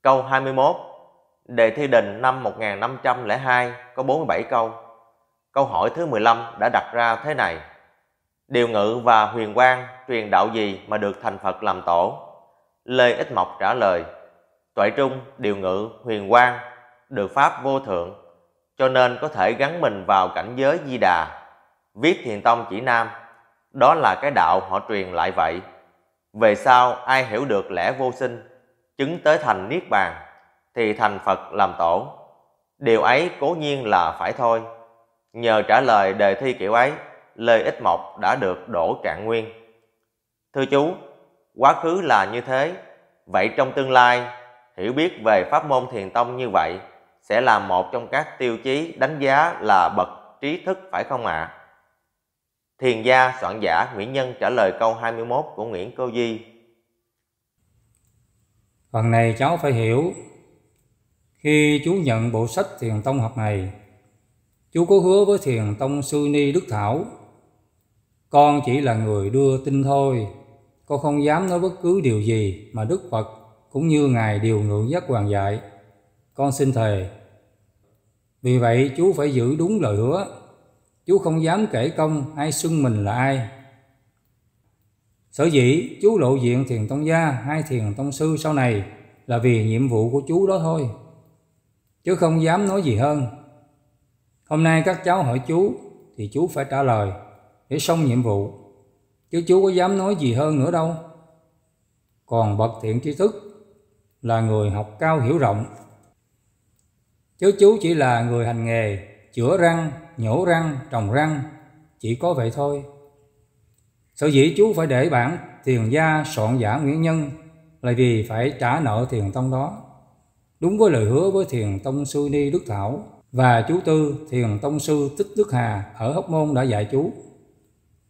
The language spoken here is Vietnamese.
Câu 21. Đề thi đình năm 1502 có 47 câu. Câu hỏi thứ 15 đã đặt ra thế này: Điều Ngự và Huyền Quang truyền đạo gì mà được thành Phật làm tổ? Lê Ích Mộc trả lời: Toại Trung, Điều Ngự, Huyền Quang được pháp vô thượng, cho nên có thể gắn mình vào cảnh giới Di Đà. Viết Thiền Tông chỉ nam, đó là cái đạo họ truyền lại vậy. Về sau ai hiểu được lẽ vô sinh, chứng tới thành Niết Bàn, thì thành Phật làm tổ. Điều ấy cố nhiên là phải thôi. Nhờ trả lời đề thi kiểu ấy, Lê Ích Mộc đã được đỗ trạng nguyên. Thưa chú, quá khứ là như thế, vậy trong tương lai, hiểu biết về pháp môn Thiền Tông như vậy sẽ là một trong các tiêu chí đánh giá là bậc trí thức phải không ạ? Thiền gia soạn giả Nguyễn Nhân trả lời câu 21 của Nguyễn Cô Di. Phần này cháu phải hiểu. Khi chú nhận bộ sách Thiền Tông học này, chú có hứa với Thiền Tông sư Ni Đức Thảo: Con chỉ là người đưa tin thôi, con không dám nói bất cứ điều gì mà Đức Phật cũng như Ngài Điều Ngự Giác Hoàng dạy. Con xin thề. Vì vậy chú phải giữ đúng lời hứa. Chú không dám kể công hay xưng mình là ai. Sở dĩ chú lộ diện Thiền Tông gia hay Thiền Tông sư sau này là vì nhiệm vụ của chú đó thôi, chứ không dám nói gì hơn. Hôm nay các cháu hỏi chú thì chú phải trả lời để xong nhiệm vụ, chứ chú có dám nói gì hơn nữa đâu. Còn bậc thiện tri thức là người học cao hiểu rộng, chứ chú chỉ là người hành nghề chữa răng, nhổ răng, trồng răng, chỉ có vậy thôi. Sở dĩ chú phải để bản Thiền gia soạn giả Nguyễn Nhân là vì phải trả nợ Thiền Tông đó, đúng với lời hứa với Thiền Tông sư Ni Đức Thảo và chú Tư Thiền Tông sư Tích Đức Hà ở Hóc Môn đã dạy chú.